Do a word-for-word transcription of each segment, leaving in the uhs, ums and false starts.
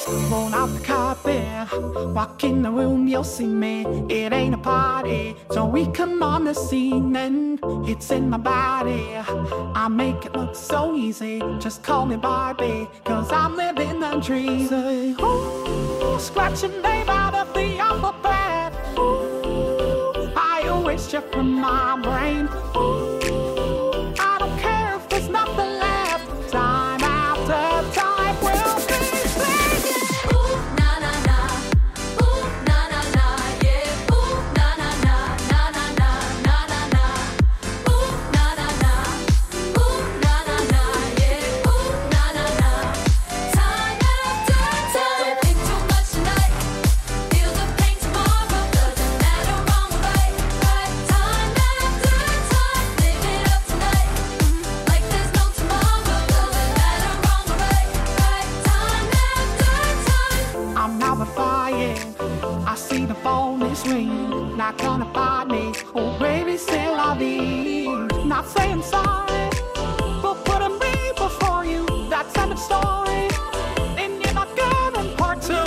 Roll out the carpet, walk in the room, you'll see me. It ain't a party, so we come on the scene and it's in my body. I make it look so easy, just call me Barbie, cause I'm living the dream. Say, ooh, scratching babe out of the alphabet. Ooh, I erased you from my brain. Ooh, I don't care if there's nothing left. Time after time will be singing. Ooh, na na na. Ooh, na na na. Yeah. Ooh, na na na. Na na na. Na na na. Ooh, na na na. Ooh, na na na. Yeah. Ooh, na na na. Time after time. Don't think too much tonight. Feel the pain tomorrow. Doesn't matter wrong or right. Right. Time after time. Live it up tonight. Like there's no tomorrow. Doesn't matter wrong or right. Right. Time after time. I'm now defying. I see the phone is ringing. Not gonna find me. Oh, baby, still I leave. Not saying sorry, but putting me before you. That's end of story. And you're not getting part two.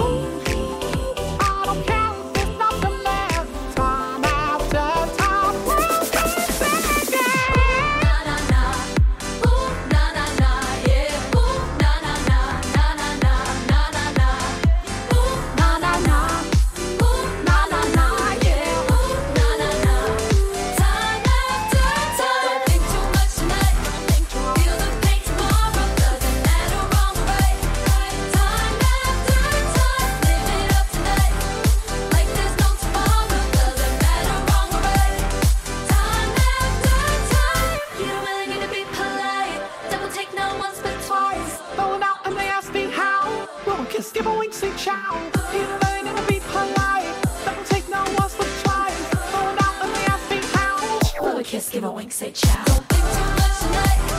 I don't care if there's nothing left. Time after time, we'll be singing. Na na na. Ooh, na na na. Yeah. Ooh, na na na. Na na na. Na na na. Ooh, na na na. Ooh, na na na. Yeah. Ooh, na na na. Time after time. Don't think too much tonight. Feel the pain tomorrow. Doesn't matter wrong or right. Right. Time after time. Live it up tonight. Like there's no tomorrow. Doesn't matter wrong or right. Time after time. You don't really need to be polite. Double take no once but twice. Going out and they ask me how. Blow a kiss, give a wink, say ciao. You don't really need to be polite. Don't take no once but twice. Going out and they ask me how. Blow a kiss, give a wink, say ciao. Don't think too much tonight.